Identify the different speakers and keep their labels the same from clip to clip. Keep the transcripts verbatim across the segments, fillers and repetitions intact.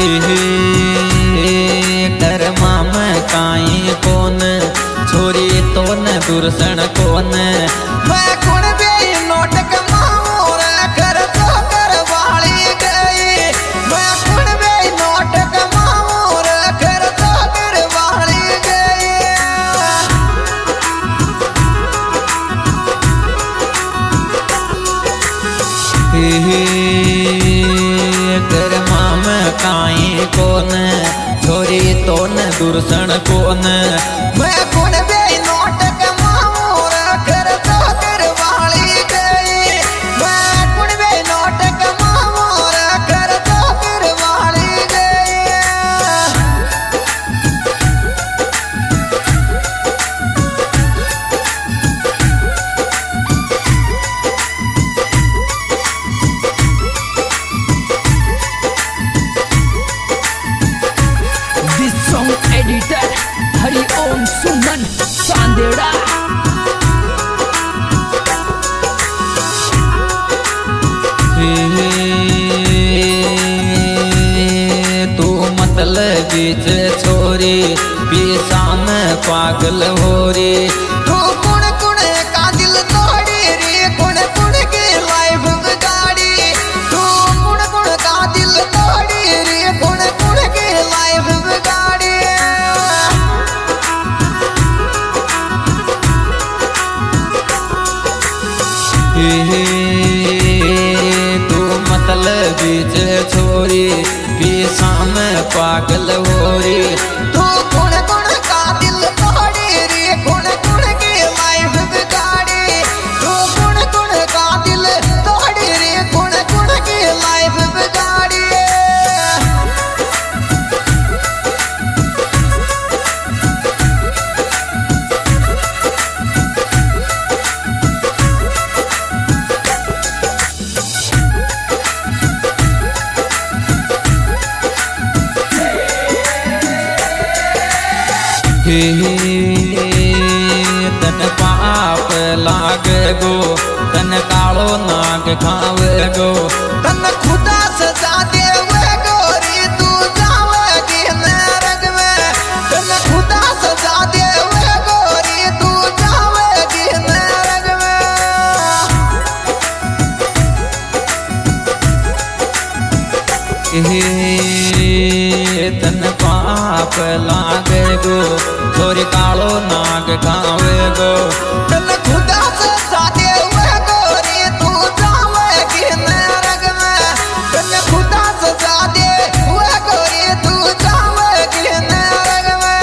Speaker 1: कर्मा में काई कोन छोरी तो न दुर्सन कोन मैं कुण बे नोट कमाऊं रे कर तो कर वाली गई मैं कुण बे नोट कमाऊं रे कर तो कर वाली गई कर्मा में काई कोन छोरी तो न दुर्सन कोन मैं कुण बे नोट कमाऊं रे कर तो कर वाली गई मैं कुण बे नोट कमाऊं रे कर तो कर वाली गई
Speaker 2: This song editor Hari Om Suman Sandera
Speaker 1: तू मतलब बीच छोरी पीसा में पागल हो रे तू कुण कुण का दिल तोड़ी रे कुण कुण के लाइफ बिगाड़ी तू कुण कुण का दिल तोड़ी रे कुण कुण के लाइफ बिगाड़ी तू मतलब बीच छोरी पीसा में पागल हो रे तू कुण कुण का दिल तोड़ी रे कुण कुण के लाइफ बिगाड़ी तू कुण कुण का दिल तोड़ी रे कुण कुण के लाइफ बिगाड़ी तन पाप लाग गो तन कालो नाग खावे गो तन खुदा सजा देवे गो रे तू जावेगी नरक में तन खुदा सजा देवे गो रे तू जावेगी नरक में तन पाप लाग गो छोरी कालो नाग खावे गो तन खुदा सजा देवे गो रे तू जावेगी नरक में तन खुदा सजा देवे गो रे तू जावेगी नरक में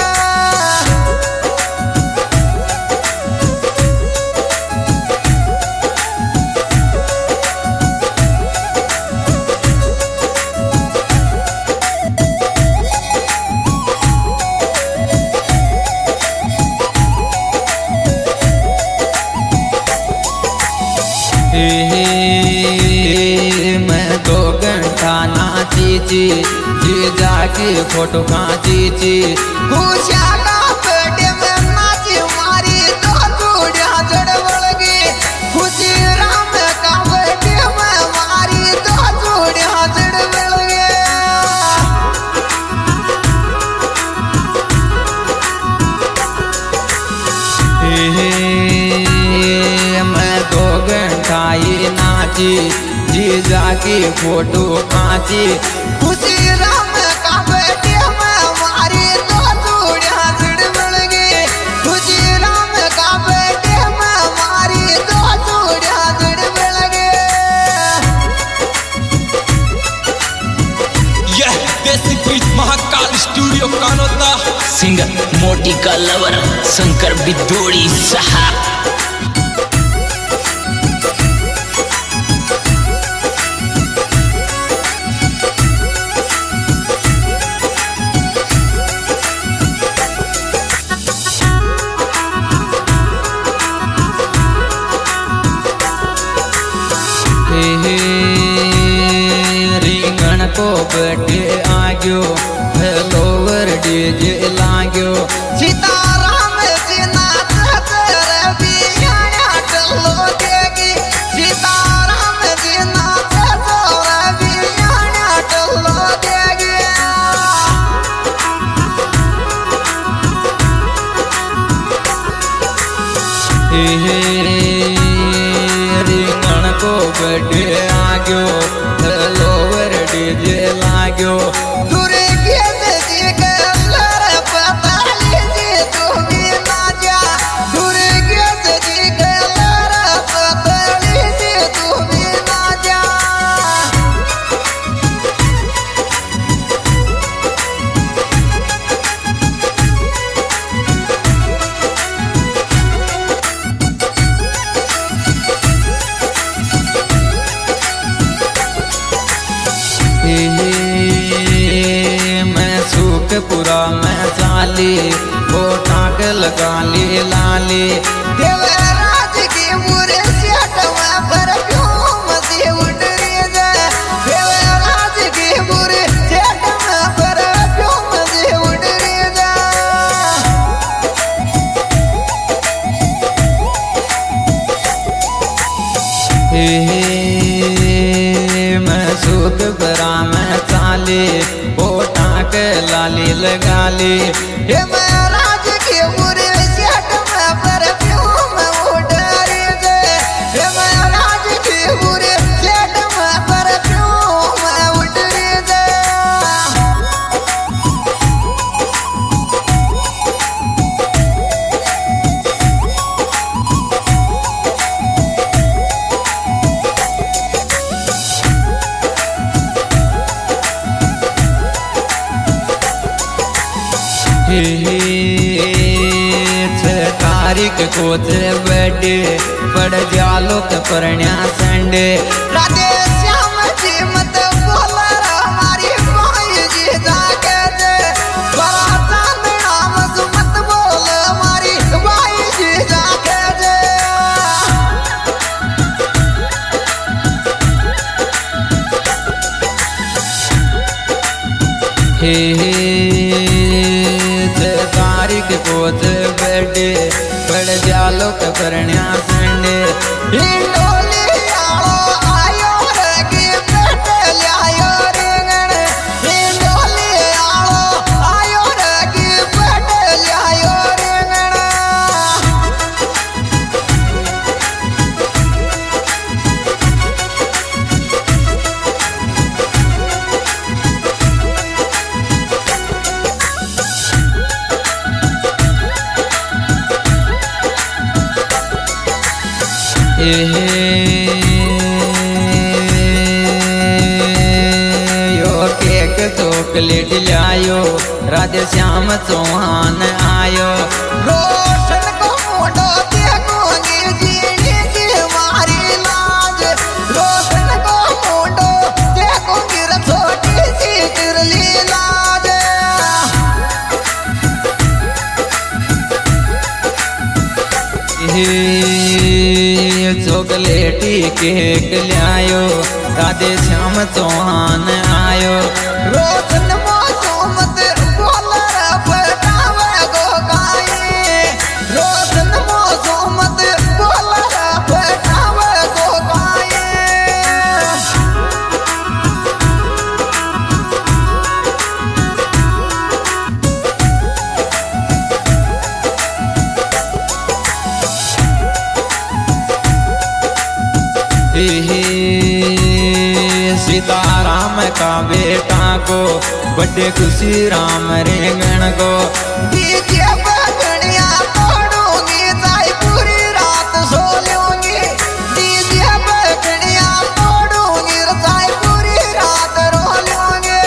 Speaker 1: मैं दो घंटा नाची ची जी जाके फोटो खाची ची खुशिया का पेटे में नाची मारी तो चूड़िया चढ़ गई खुशी राम का पेटे में मारी तो चूड़िया चढ़ गई मैं दो घंटा ही नाची जी जाके फोटो खाची खुशी राम का बेटे में मारी तो चूड़िया चढ़ गई खुशी राम का बेटे में मारी तो चूड़िया चढ़ गई
Speaker 3: यह देसी प्रीत महाकाल स्टूडियो कानोता
Speaker 2: सिंगर मोटी का लवर शंकर बिदोड़ी साहब
Speaker 1: रिंगण को बैठे आग्यो लोवर डीजे लाग्यो सीताराम जी नाच तेरे बियाना टल्लो देगी सीताराम जी नाच तेरे बियाना टल्लो देगी डीजे लागो दूरे कैसे जी कलर पता लीजिए तू भी ना जा दूरे कैसे जी कलर पता लीजिए तू भी ना जा मैं सुखपुरा में चाली वो टाक लगा ली लाली देवराज की बुरे सेट में परफ्यूम से उड़ रही है देवराज की बुरे सेट में परफ्यूम से उड़ रही है मैं सुखपुरा में चाली वो टाक लाली लगा ली हे महाराज के बुरे सेट में परफ्यूम उड़ रही है हे महाराज के बुरे सेट में परफ्यूम उड़ रही है तारीख को बड़े बड़ जालो परण्या संडे राधे श्याम जी मत बोला हमारी भाई जी जाके दे बड़ा नाम मत बोल हमारी भाई जी जाके दे हे तारीख पोत बड़े बड़ जालो करण्या संडे हिंडोली आलो आयो रे पेट लायो रेंगण हिंडोली आलो आयो रे पेट लायो रेंगण यो केक चॉकलेट लायो राधे श्याम चौहान आयो रोशन को मोटो देखोगे जीने की मारी लाज रोशन को मोटो देखोगे छोटी सी तिरली लाज चॉकलेटी केक लायो राधे श्याम चौहान आयो रोशन मौसम बोल फटावे गो गाये रोशन मौसम बोल फटावे गो गाये सीताराम का बेटा को बड़े खुशी राम रेंगण को डीजे बगड़िया तोड़ूंगी चाहे पूरी रात सो लूंगी डीजे बगड़िया तोड़ूंगी चाहे पूरी रात रो लूंगी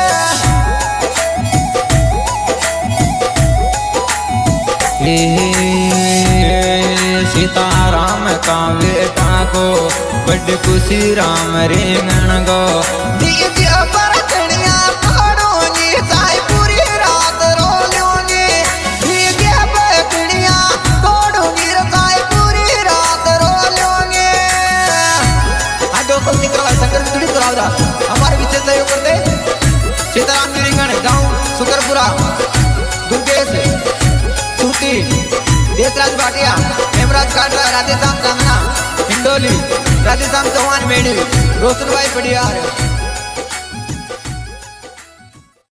Speaker 1: सीताराम का बेटा को बड़ खुशी राम रेंगण गो डीजे पर कड़िया तोड़ूंगी चाहे पूरी रात रो लूंगी डीजे पर कड़िया तोड़ूंगी चाहे पूरी रात रो लूंगी आज दोस्तों निकला शंकर की थोड़ी सुरावदा हमारे पीछे सहयोग करते सीताराम जी रेंगण गाँव सुकरपुरा दुर्गेश सूती देशराज भाटिया हेमराज काटरा राधेश्याम सामना हिंडोली राधेश्याम चौहान मेढ़ी रोशन भाई पडियार।